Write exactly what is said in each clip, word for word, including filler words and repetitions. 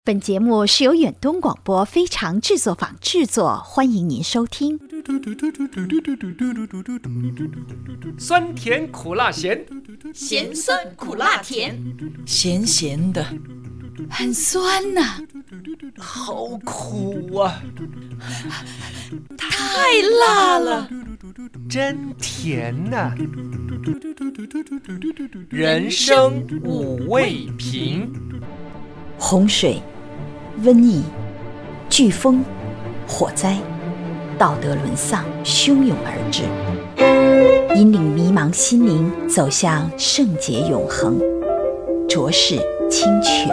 本节目是由远东广播非常制作坊制作，欢迎您收听。 酸甜苦辣咸， 咸酸苦辣甜， 咸咸的， 很酸呐、啊， 好苦啊， 太辣了， 真甜呐、啊。人生五味瓶。 洪水、瘟疫、飓风、火灾，道德沦丧，汹涌而至，引领迷茫心灵走向圣洁永恒，浊世清泉。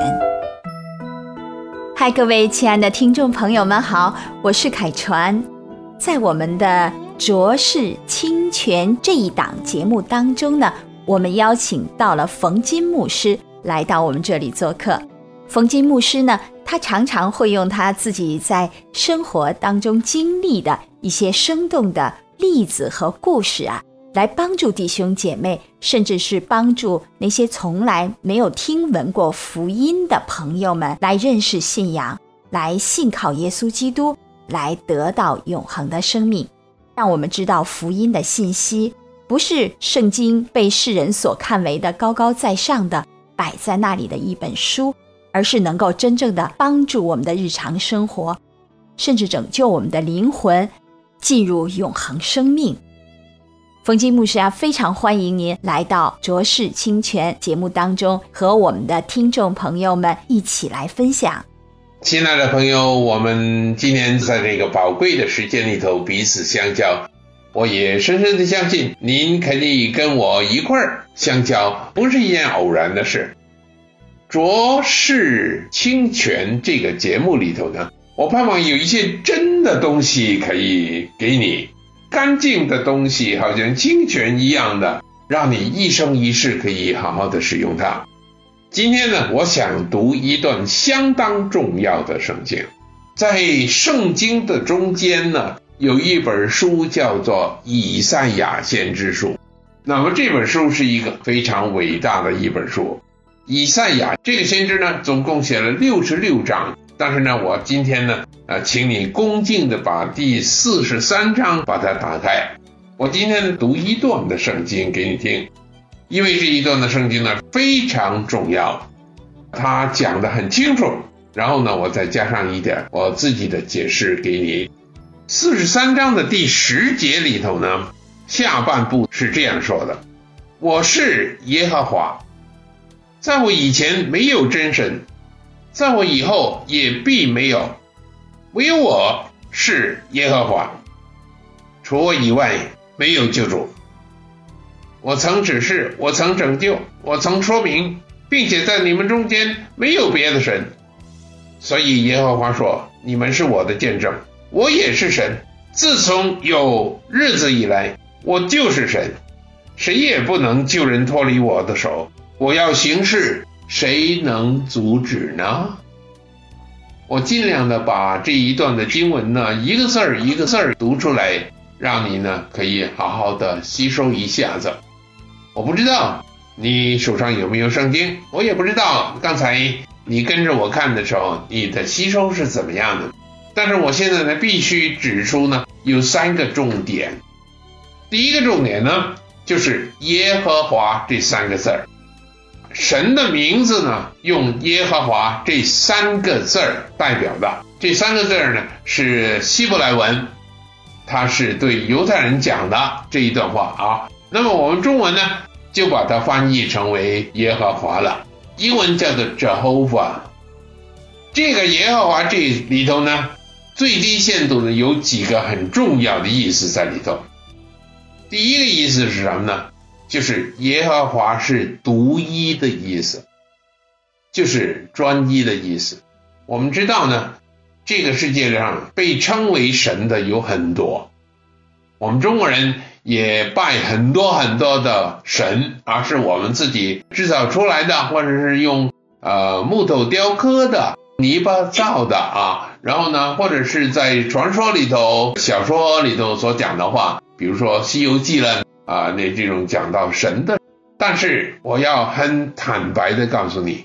嗨，各位亲爱的听众朋友们好，我是凯传。在我们的浊世清泉这一档节目当中呢，我们邀请到了冯金牧师来到我们这里做客。冯金牧师呢，他常常会用他自己在生活当中经历的一些生动的例子和故事啊，来帮助弟兄姐妹，甚至是帮助那些从来没有听闻过福音的朋友们来认识信仰，来信靠耶稣基督，来得到永恒的生命。让我们知道福音的信息不是圣经被世人所看为的高高在上的摆在那里的一本书，而是能够真正的帮助我们的日常生活，甚至拯救我们的灵魂进入永恒生命。冯金牧师啊，非常欢迎您来到浊世清泉节目当中，和我们的听众朋友们一起来分享。 亲爱的朋友，我们今天在这个宝贵的时间里头彼此相交，我也深深的相信您可以跟我一块儿相交，不是一件偶然的事。浊世清泉这个节目里头呢，我盼望有一些真的东西可以给你，干净的东西，好像清泉一样的，让你一生一世可以好好的使用它。今天呢，我想读一段相当重要的圣经。在圣经的中间呢，有一本书叫做以赛亚先知书。那么这本书是一个非常伟大的一本书。以赛亚这个先知呢，总共写了六十六章，但是呢，我今天呢，呃，请你恭敬的把第四十三章把它打开。我今天读一段的圣经给你听，因为这一段的圣经呢非常重要，它讲得很清楚，然后呢，我再加上一点我自己的解释给你。四十三章的第十节里头呢，下半部是这样说的：我是耶和华，在我以前没有真神，在我以后也必没有，唯有我是耶和华，除我以外没有救主。我曾指示，我曾拯救，我曾说明，并且在你们中间没有别的神。所以耶和华说，你们是我的见证，我也是神。自从有日子以来，我就是神，谁也不能救人脱离我的手。我要行事，谁能阻止呢？我尽量的把这一段的经文呢，一个字儿一个字儿读出来，让你呢可以好好的吸收一下子。我不知道你手上有没有圣经，我也不知道刚才你跟着我看的时候，你的吸收是怎么样的。但是我现在呢，必须指出呢，有三个重点。第一个重点呢，就是耶和华这三个字儿。神的名字呢，用耶和华这三个字儿代表的。这三个字儿呢，是希伯来文，它是对犹太人讲的这一段话啊。那么我们中文呢，就把它翻译成为耶和华了，英文叫做 Jehovah。 这个耶和华这里头呢，最低限度的有几个很重要的意思在里头。第一个意思是什么呢？就是耶和华是独一的意思，就是专一的意思。我们知道呢，这个世界上被称为神的有很多，我们中国人也拜很多很多的神，而是我们自己制造出来的，或者是用呃木头雕刻的、泥巴造的啊。然后呢，或者是在传说里头、小说里头所讲的话，比如说《西游记》了啊、呃，那这种讲到神的。但是我要很坦白的告诉你，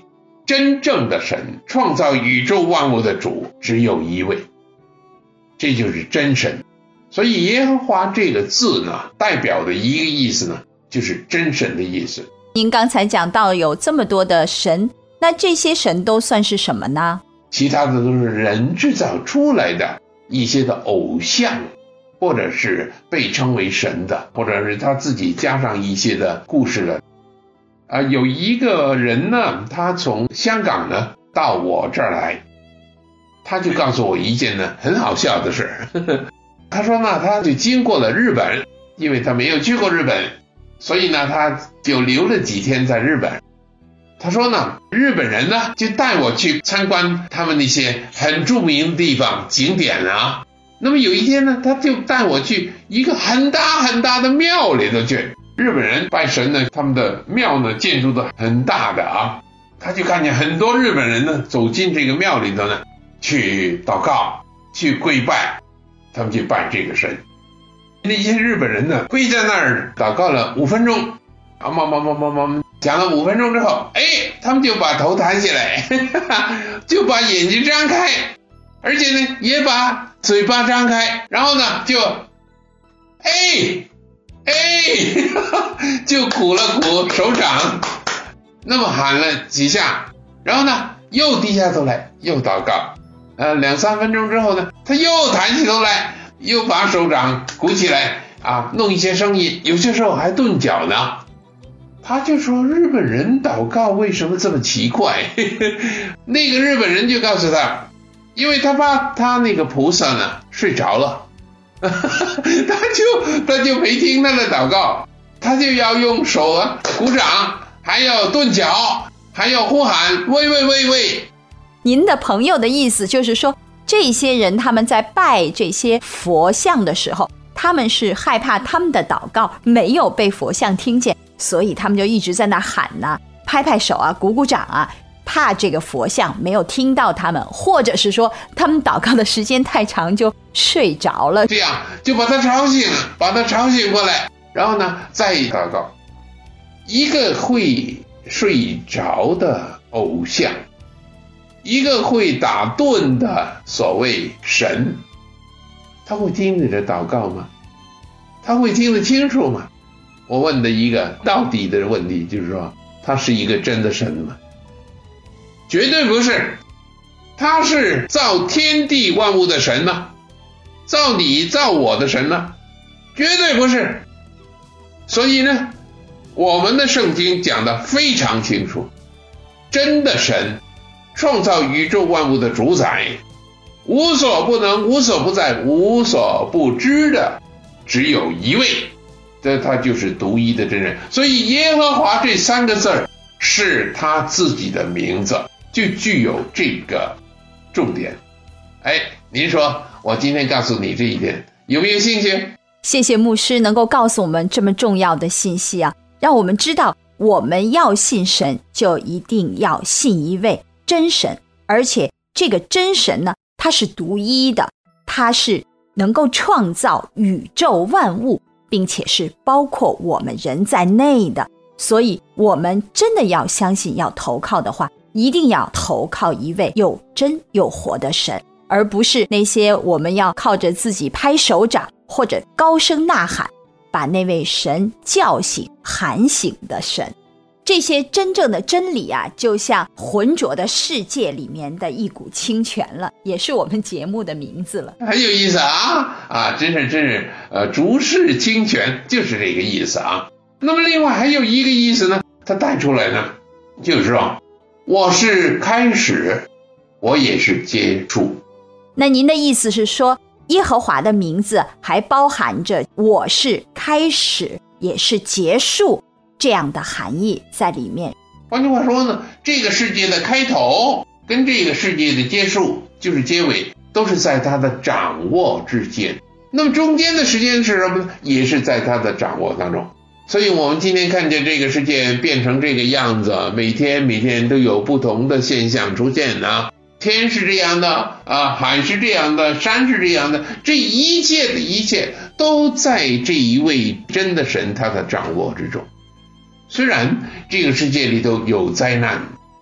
真正的神，创造宇宙万物的主只有一位，这就是真神。所以耶和华这个字呢，代表的一个意思呢，就是真神的意思。 您刚才讲到有这么多的神，那这些神都算是什么呢？ 其他的都是人制造出来的一些的偶像，或者是被称为神的，或者是他自己加上一些的故事的。啊、呃，有一个人呢，他从香港呢到我这儿来，他就告诉我一件呢很好笑的事。他说呢，他就经过了日本，因为他没有去过日本，所以呢他就留了几天在日本。他说呢，日本人呢就带我去参观他们那些很著名的地方景点啊。那么有一天呢，他就带我去一个很大很大的庙里头去。日本人拜神呢，他们的庙呢建筑的很大的啊，他就看见很多日本人呢走进这个庙里头呢，去祷告，去跪拜，他们去拜这个神。那些日本人呢跪在那儿祷告了五分钟，啊嘛嘛嘛嘛嘛，讲了五分钟之后，哎，他们就把头抬起来，就把眼睛张开，而且呢也把嘴巴张开，然后呢就哎哎就鼓了鼓手掌，那么喊了几下，然后呢又低下头来又祷告，呃两三分钟之后呢，他又抬起头来，又把手掌鼓起来啊，弄一些声音，有些时候还顿脚呢。他就说日本人祷告为什么这么奇怪？那个日本人就告诉他，因为他怕他那个菩萨呢睡着了，他就他就没听他的祷告，他就要用手啊鼓掌，还要顿脚，还要呼喊喂喂喂喂。 您的朋友的意思就是说，这些人他们在拜这些佛像的时候，他们是害怕他们的祷告没有被佛像听见，所以他们就一直在那喊呢，拍拍手啊，鼓鼓掌啊，怕这个佛像没有听到他们，或者是说他们祷告的时间太长就睡着了， 这样就把他吵醒了，把他吵醒过来，然后呢再祷告。一个会睡着的偶像，一个会打盹的所谓神，他会听你的祷告吗？他会听得清楚吗？我问的一个到底的问题就是说，他是一个真的神吗？绝对不是。他是造天地万物的神吗？造你造我的神吗？绝对不是。所以呢，我们的圣经讲得非常清楚，真的神，创造宇宙万物的主宰，无所不能，无所不在，无所不知的只有一位，这他就是独一的真人。所以耶和华这三个字是他自己的名字，就具有这个重点。哎，您说我今天告诉你这一点，有没有兴趣？ 谢谢牧师能够告诉我们这么重要的信息啊，让我们知道我们要信神就一定要信一位真神，而且这个真神呢，他是独一的，他是能够创造宇宙万物，并且是包括我们人在内的。所以我们真的要相信，要投靠的话，一定要投靠一位又真又活的神，而不是那些我们要靠着自己拍手掌或者高声呐喊把那位神叫醒喊醒的神。这些真正的真理啊，就像浑浊的世界里面的一股清泉了，也是我们节目的名字了。 很有意思啊啊，真是真是呃，浊世清泉就是这个意思啊。那么另外还有一个意思呢，它带出来呢，就是说我是开始，我也是结束。 那您的意思是说，耶和华的名字还包含着我是开始也是结束这样的含义在里面。 换句话说呢，这个世界的开头跟这个世界的结束，就是结尾，都是在他的掌握之间。那么中间的时间是什么呢？也是在他的掌握当中。所以我们今天看见这个世界变成这个样子，每天每天都有不同的现象出现啊，天是这样的啊，海是这样的，山是这样的，这一切的一切都在这一位真的神他的掌握之中。虽然这个世界里头有灾难，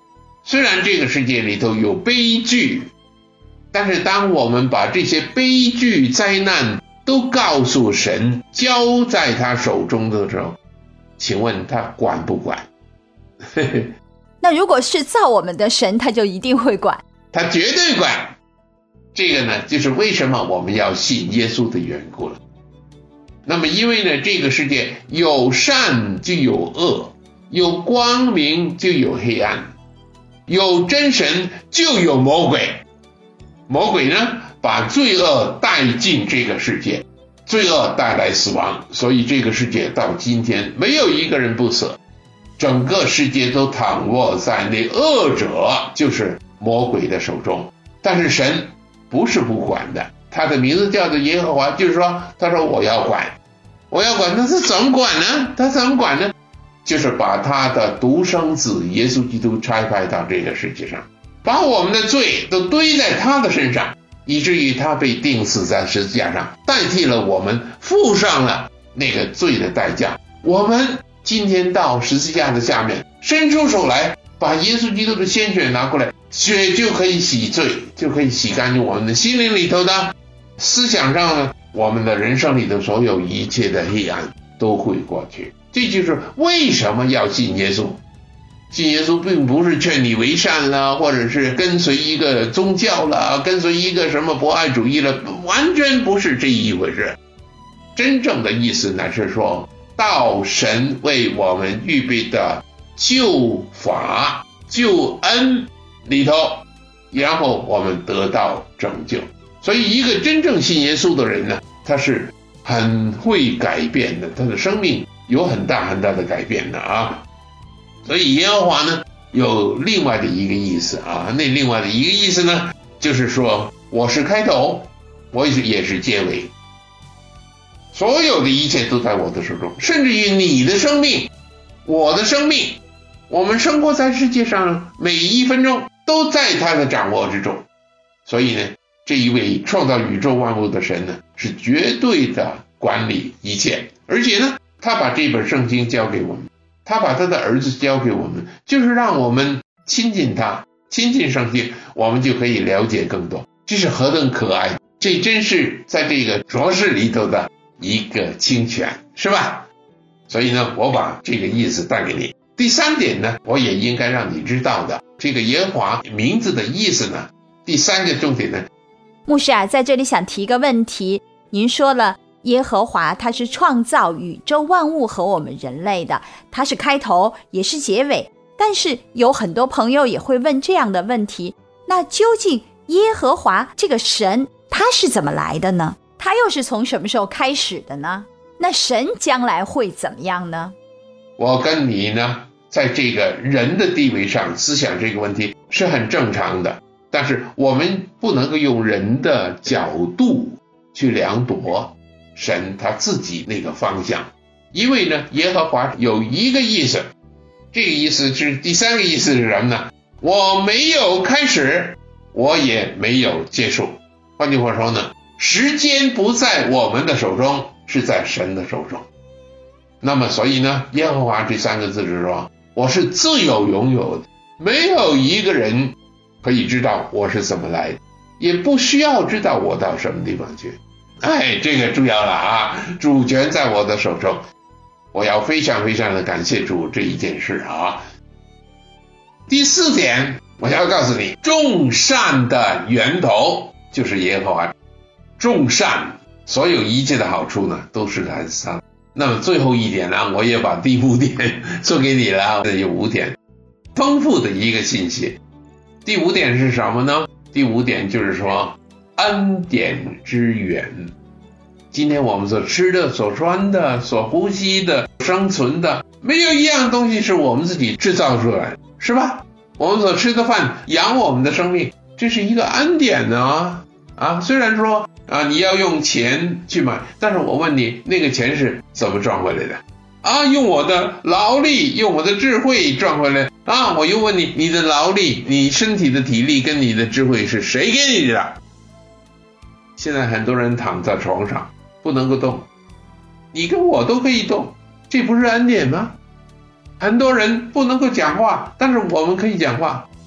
虽然这个世界里头有悲剧，但是当我们把这些悲剧灾难都告诉神，交在他手中的时候，请问他管不管？ 那如果是造我们的神，他就一定会管， 他绝对管。这个呢，就是为什么我们要信耶稣的缘故了。那么因为呢，这个世界有善就有恶，有光明就有黑暗，有真神就有魔鬼。魔鬼呢，把罪恶带进这个世界，罪恶带来死亡，所以这个世界到今天没有一个人不死，整个世界都躺卧在那恶者，就是魔鬼的手中。但是神不是不管的，他的名字叫做耶和华，就是说他说我要管，我要管，那是怎么管呢？他怎么管呢？就是把他的独生子耶稣基督差派到这个世界上，把我们的罪都堆在他的身上，以至于他被钉死在十字架上，代替了我们，付上了那个罪的代价。我们今天到十字架的下面，伸出手来，把耶稣基督的鲜血拿过来，血就可以洗罪，就可以洗干净我们的心灵里头的思想上呢，我们的人生里的所有一切的黑暗都会过去。这就是为什么要信耶稣。信耶稣并不是劝你为善了，或者是跟随一个宗教了，跟随一个什么博爱主义了，完全不是这一回事。真正的意思呢，是说到神为我们预备的救法救恩里头，然后我们得到拯救。所以一个真正信耶稣的人呢，他是很会改变的，他的生命有很大很大的改变的啊。所以耶和华呢有另外的一个意思啊，那另外的一个意思呢，就是说我是开头，我也是结尾，所有的一切都在我的手中，甚至于你的生命，我的生命，我们生活在世界上每一分钟都在他的掌握之中。所以呢，这一位创造宇宙万物的神呢，是绝对的管理一切，而且呢，他把这本圣经交给我们，他把他的儿子交给我们，就是让我们亲近他，亲近圣经，我们就可以了解更多。这是何等可爱，这真是在这个浊世里头的一个清泉，是吧？所以呢，我把这个意思带给你。第三点呢，我也应该让你知道的，这个耶和华名字的意思呢，第三个重点呢， 牧师啊，在这里想提一个问题，您说了耶和华他是创造宇宙万物和我们人类的，他是开头也是结尾，但是有很多朋友也会问这样的问题，那究竟耶和华这个神他是怎么来的呢？他又是从什么时候开始的呢？那神将来会怎么样呢？ 我跟你呢在这个人的地位上思想这个问题是很正常的，但是我们不能够用人的角度去量度神他自己那个方向。因为呢，耶和华有一个意思，这个意思是第三个意思是什么呢？我没有开始，我也没有结束。换句话说呢，时间不在我们的手中，是在神的手中。那么所以呢，耶和华这三个字是说，我是自有拥有的，没有一个人可以知道我是怎么来的，也不需要知道我到什么地方去。哎，这个重要了啊！主权在我的手中，我要非常非常的感谢主这一件事啊。第四点，我要告诉你，众善的源头就是耶和华。众善，所有一切的好处呢，都是来自他。那么最后一点呢，我也把第五点说给你了，有五点丰富的一个信息。第五点是什么呢？第五点就是说恩典之源。今天我们所吃的、所穿的、所呼吸的、生存的，没有一样东西是我们自己制造出来的，是吧？我们所吃的饭养我们的生命，这是一个恩典呢。啊，虽然说啊你要用钱去买，但是我问你，那个钱是怎么赚回来的？啊，用我的劳力，用我的智慧赚回来啊！我又问你，你的劳力、你身体的体力跟你的智慧是谁给你的？现在很多人躺在床上不能够动，你跟我都可以动，这不是恩典吗？很多人不能够讲话，但是我们可以讲话，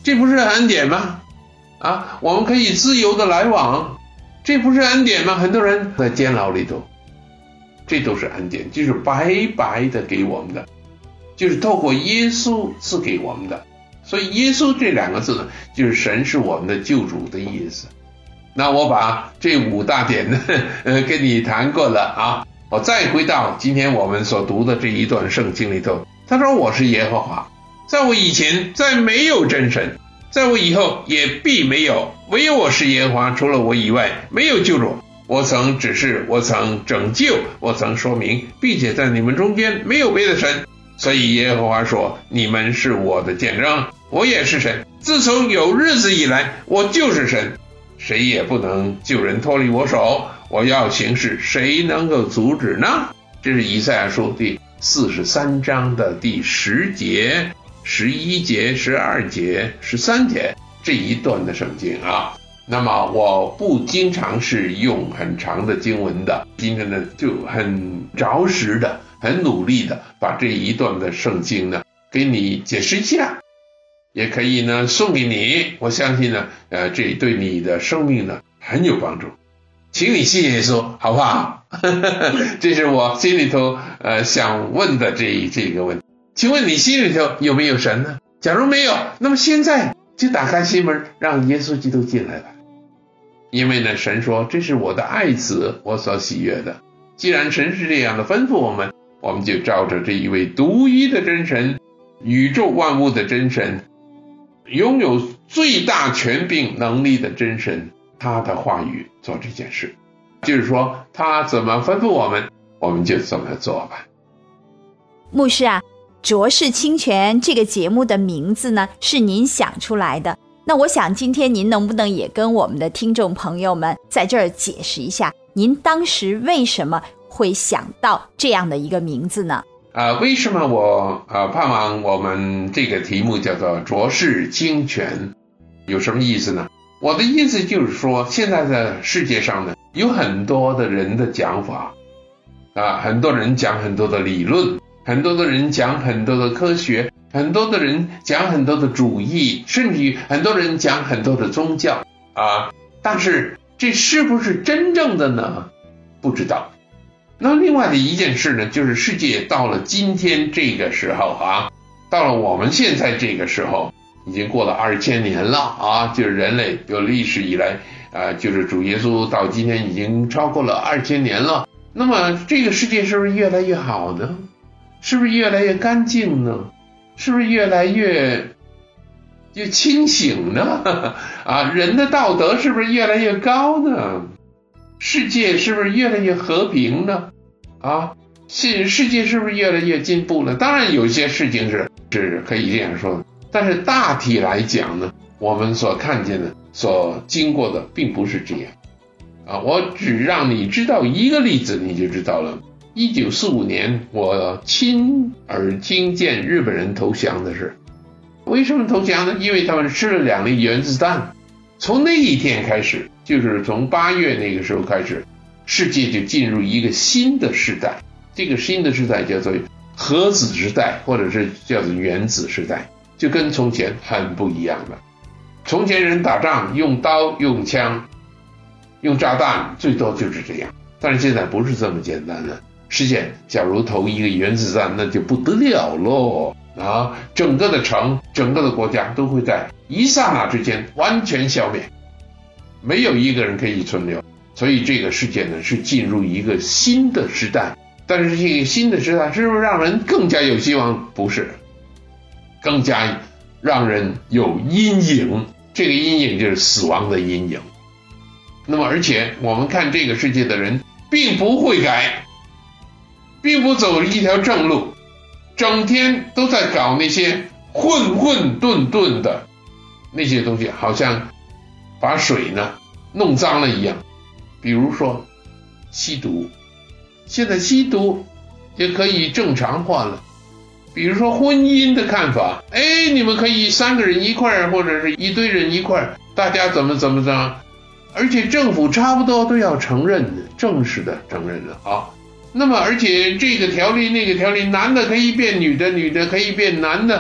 这不是恩典吗？啊，我们可以自由的来往，这不是恩典吗？很多人在监牢里头，这都是恩典，就是白白的给我们的，就是透过耶稣赐给我们的。所以耶稣这两个字呢，就是神是我们的救主的意思。那我把这五大点呢，呃，跟你谈过了啊。我再回到今天我们所读的这一段圣经里头，他说我是耶和华，在我以前再没有真神，在我以后也必没有，唯有我是耶和华，除了我以外没有救主。我曾指示，我曾拯救，我曾说明，并且在你们中间没有别的神。所以耶和华说，你们是我的见证，我也是神。自从有日子以来，我就是神，谁也不能救人脱离我手。我要行事，谁能够阻止呢？这是以赛亚书第四十三章的第十节、十一节、十二节、十三节这一段的圣经啊。那么我不经常是用很长的经文的，今天呢就很着实的、很努力的把这一段的圣经呢给你解释一下，也可以呢送给你。我相信呢，呃，这对你的生命呢很有帮助。请你信耶稣，好不好？这是我心里头呃想问的这这个问题。请问你心里头有没有神呢？假如没有，那么现在就打开心门，让耶稣基督进来吧。因为呢，神说这是我的爱子，我所喜悦的。既然神是这样的吩咐我们，我们就照着这一位独一的真神，宇宙万物的真神，拥有最大权柄能力的真神，他的话语做这件事，就是说他怎么吩咐我们，我们就怎么做吧。 牧师啊，浊世清泉这个节目的名字呢是您想出来的，那我想今天您能不能也跟我们的听众朋友们在这儿解释一下，您当时为什么会想到这样的一个名字呢？ 呃，为什么我呃盼望我们这个题目叫做浊世清泉，有什么意思呢？我的意思就是说，现在的世界上呢，有很多的人的讲法啊，很多人讲很多的理论，很多的人讲很多的科学，很多的人讲很多的主义，甚至于很多人讲很多的宗教啊。但是这是不是真正的呢？不知道。那另外的一件事呢，就是世界到了今天这个时候啊，到了我们现在这个时候，已经过了二千年了啊，就是人类有历史以来啊，就是主耶稣到今天已经超过了二千年了。那么这个世界是不是越来越好呢？是不是越来越干净呢？是不是越来越越清醒呢？啊，人的道德是不是越来越高呢？世界是不是越来越和平呢？啊，世世界是不是越来越进步呢？当然有些事情是是可以这样说的，但是大体来讲呢，我们所看见的、所经过的并不是这样。啊，我只让你知道一个例子，你就知道了。一九四五年，我亲耳听见日本人投降的事。为什么投降呢？因为他们吃了两粒原子弹。从那一天开始，就是从八月那个时候开始，世界就进入一个新的时代。这个新的时代叫做核子时代，或者是叫做原子时代，就跟从前很不一样了。从前人打仗用刀、用枪、用炸弹，最多就是这样。但是现在不是这么简单了。世界假如投一个原子弹，那就不得了咯啊！整个的城、整个的国家都会在一刹那之间完全消灭，没有一个人可以存留。所以这个世界呢，是进入一个新的时代。但是这个新的时代是不是让人更加有希望？不是，更加让人有阴影。这个阴影就是死亡的阴影。那么而且我们看这个世界的人并不会改，并不走一条正路，整天都在搞那些混混沌沌的那些东西，好像把水呢弄脏了一样。比如说吸毒，现在吸毒也可以正常化了。比如说婚姻的看法，哎，你们可以三个人一块儿，或者是一堆人一块儿，大家怎么怎么着，而且政府差不多都要承认的，正式的承认了啊。那么而且这个条例那个条例，男的可以变女的，女的可以变男的，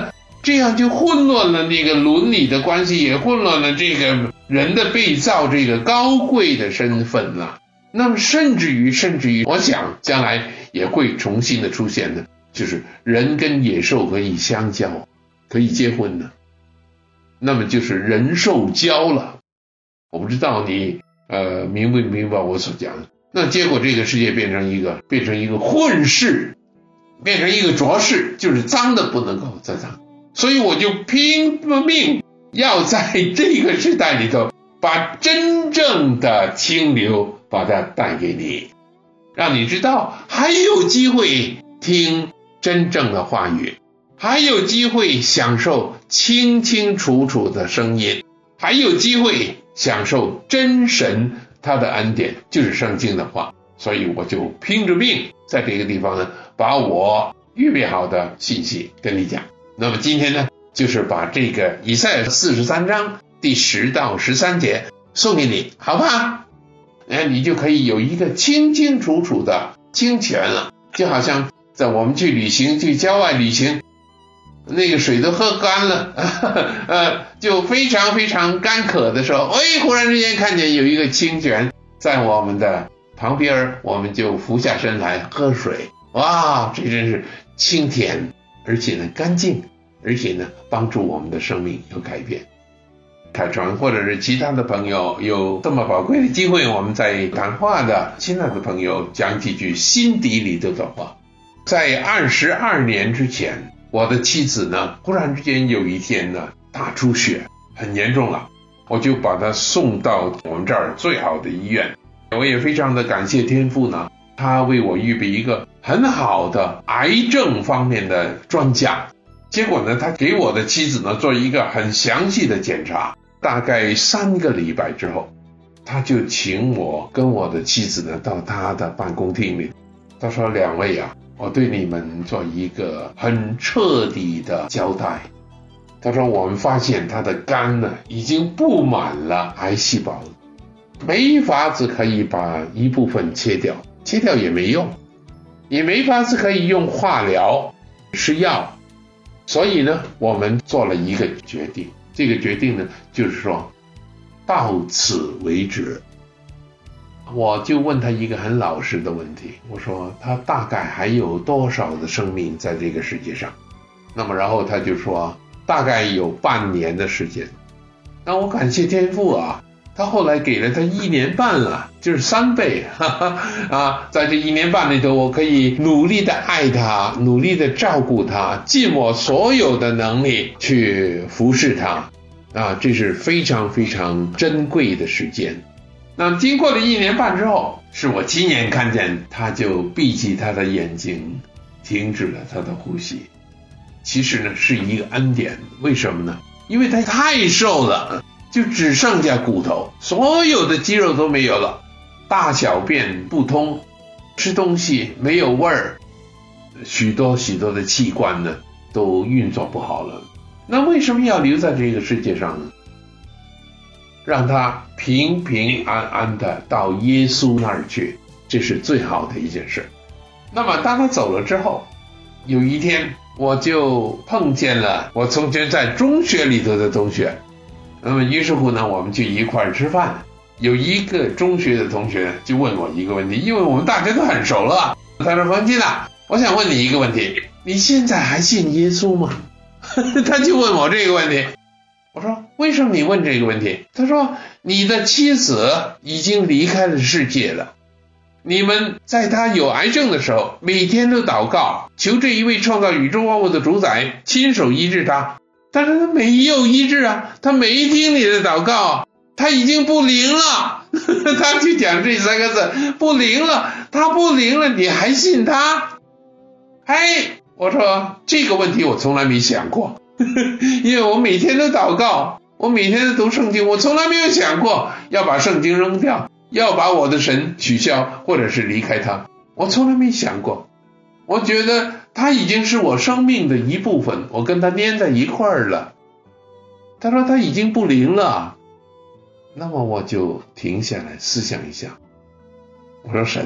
这样就混乱了那个伦理的关系，也混乱了这个人的被造这个高贵的身份了。那么甚至于甚至于我想将来也会重新的出现的，就是人跟野兽可以相交，可以结婚的，那么就是人兽交了。我不知道你呃明不明白我所讲的。那结果这个世界变成一个变成一个混世，变成一个浊世，就是脏的不能够再脏。所以我就拼命要在这个时代里头把真正的清流把它带给你，让你知道还有机会听真正的话语，还有机会享受清清楚楚的声音，还有机会享受真神他的恩典，就是圣经的话。所以我就拼着命在这个地方呢，把我预备好的信息跟你讲。那么今天呢，就是把这个以赛亚四十三章第十到十三节送给你，好吧？哎，你就可以有一个清清楚楚的清泉了，就好像在我们去旅行，去郊外旅行，那个水都喝干了，呃，就非常非常干渴的时候，哎，忽然之间看见有一个清泉在我们的旁边，我们就俯下身来喝水，哇，这真是清甜，而且呢干净，而且呢帮助我们的生命有改变。凯传或者是其他的朋友有这么宝贵的机会，我们在谈话的亲爱的朋友讲几句心底里头的话。在二十二年之前，我的妻子呢忽然之间有一天呢大出血，很严重了，我就把她送到我们这儿最好的医院。我也非常的感谢天父呢，他为我预备一个很好的癌症方面的专家。结果呢，他给我的妻子呢做一个很详细的检查，大概三个礼拜之后，他就请我跟我的妻子呢到他的办公厅里，他说：两位啊，我对你们做一个很彻底的交代。他说我们发现他的肝呢已经布满了癌细胞，没法子可以把一部分切掉，切掉也没用，也没法子可以用化疗吃药，所以呢我们做了一个决定，这个决定呢就是说到此为止。我就问他一个很老实的问题，我说他大概还有多少的生命在这个世界上？那么然后他就说大概有半年的时间。那我感谢天父啊，他后来给了他一年半了，就是三倍，哈哈啊，在这一年半里头，我可以努力的爱他，努力的照顾他，尽我所有的能力去服侍他，啊，这是非常非常珍贵的时间。那经过了一年半之后，是我亲眼看见他就闭起他的眼睛，停止了他的呼吸。其实呢是一个恩典，为什么呢？因为他太瘦了，就只剩下骨头，所有的肌肉都没有了，大小便不通，吃东西没有味儿，许多许多的器官呢都运作不好了。那为什么要留在这个世界上呢？让他平平安安的到耶稣那儿去，这是最好的一件事。那么当他走了之后，有一天我就碰见了我从前在中学里头的同学，那么于是乎呢我们就一块儿吃饭。有一个中学的同学就问我一个问题，因为我们大家都很熟了，他说冯金啊，我想问你一个问题，你现在还信耶稣吗？他就问我这个问题。我说为什么你问这个问题？他说你的妻子已经离开了世界了，你们在他有癌症的时候每天都祷告，求这一位创造宇宙万物的主宰亲手医治他，但是他没有医治啊，他没听你的祷告，他已经不灵了。他就讲这三个字，不灵了，他不灵了，你还信他？哎，我说这个问题我从来没想过，因为我每天都祷告，我每天都读圣经，我从来没有想过要把圣经扔掉，要把我的神取消，或者是离开他，我从来没想过。我觉得他已经是我生命的一部分，我跟他粘在一块儿了。他说他已经不灵了，那么我就停下来思想一下，我说神啊，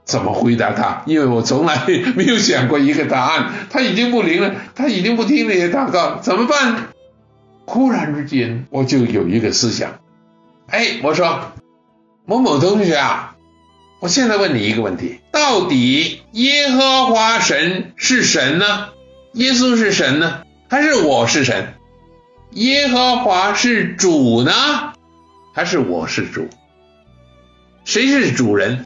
怎么回答他，因为我从来没有想过一个答案。他已经不灵了，他已经不听那些祷告，怎么办？忽然之间我就有一个思想，哎，我说某某同学啊，我现在问你一个问题，到底耶和华神是神呢？耶稣是神呢？还是我是神？耶和华是主呢？还是我是主？谁是主人？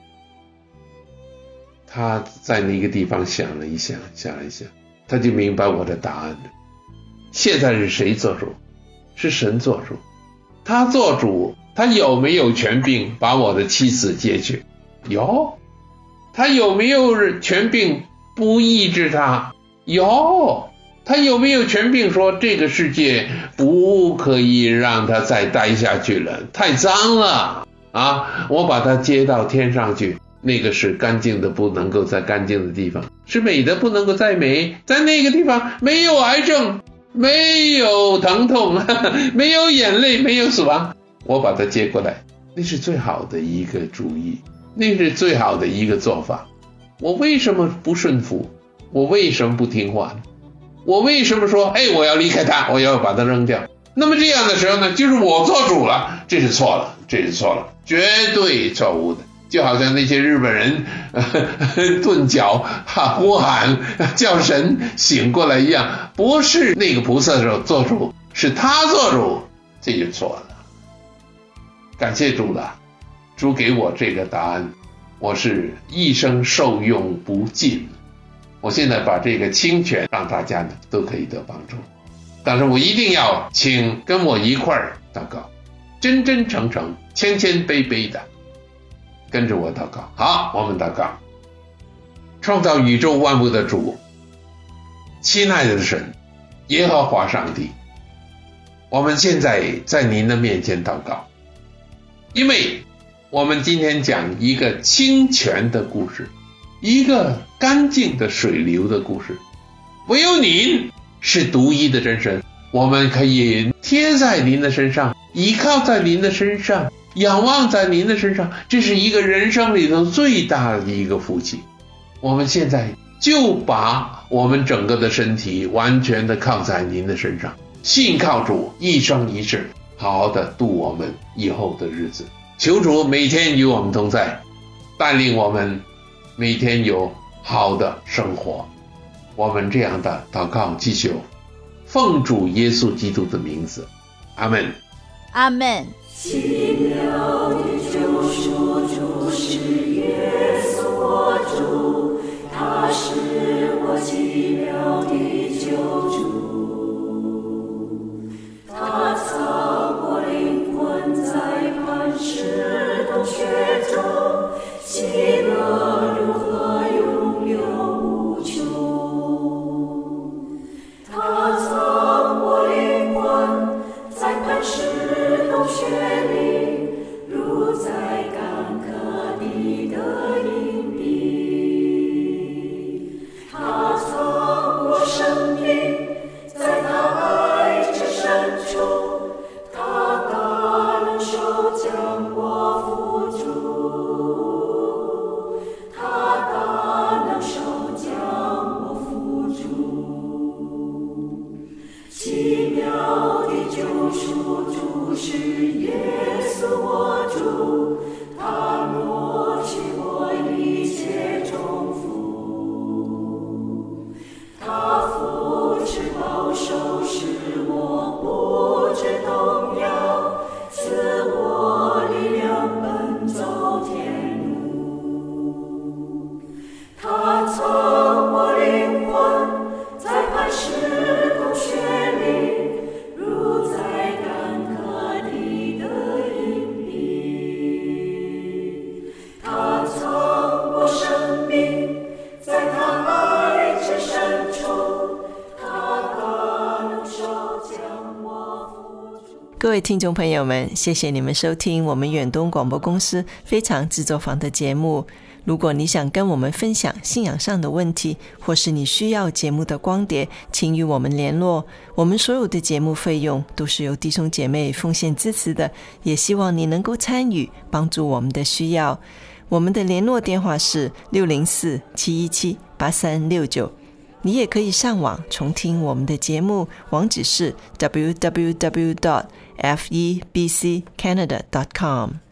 他在那个地方想了一想，想了一想，他就明白我的答案了。现在是谁做主？是神做主。他做主，他有没有权柄把我的妻子接去？有。他有没有权柄不医治他？有。他有没有权柄说这个世界不可以让他再待下去了，太脏了啊！我把他接到天上去，那个是干净的不能够在干净的地方，是美的不能够再美，在那个地方没有癌症，没有疼痛，呵呵，没有眼泪，没有死亡，我把他接过来，那是最好的一个主意，那是最好的一个做法。我为什么不顺服？我为什么不听话？我为什么说哎，我要离开他，我要把他扔掉？那么这样的时候呢，就是我做主了，这是错了，这是错了，绝对错误的。就好像那些日本人呵呵顿脚呼喊叫神醒过来一样，不是那个菩萨做主，是他做主，这就错了。感谢主了，主给我这个答案，我是一生受用不尽。我现在把这个清泉让大家呢都可以得帮助，但是我一定要请跟我一块儿祷告，真真诚诚谦谦卑卑的跟着我祷告。好，我们祷告。创造宇宙万物的主，亲爱的神耶和华上帝，我们现在在您的面前祷告，因为我们今天讲一个清泉的故事，一个干净的水流的故事。唯有您是独一的真神，我们可以贴在您的身上，依靠在您的身上，仰望在您的身上，这是一个人生里头最大的一个福气。我们现在就把我们整个的身体完全的靠在您的身上，信靠主，一生一世好好的度我们以后的日子。求主每天与我们同在，带领我们每天有好的生活。我们这样的祷告祈求，奉主耶稣基督的名字，阿们。 阿们。 奇妙的救赎主是耶稣我主，他是我奇妙的救主，他藏我灵魂在磐石洞穴中，喜乐如何永流无穷。他藏我灵魂在磐石洞穴里，如在干涸地的隐蔽。他藏我生命在他爱之深处，他大能手将我扶住。 各位听众朋友们，谢谢你们收听我们远东广播公司非常制作坊的节目。如果你想跟我们分享信仰上的问题，或是你需要节目的光碟，请与我们联络。我们所有的节目费用都是由弟兄姐妹奉献支持的，也希望你能够参与，帮助我们的需要。我们的联络电话是六零四七一七八三六九。你也可以上网重听我们的节目，网址是 double u double u double u dot f e b c canada dot com。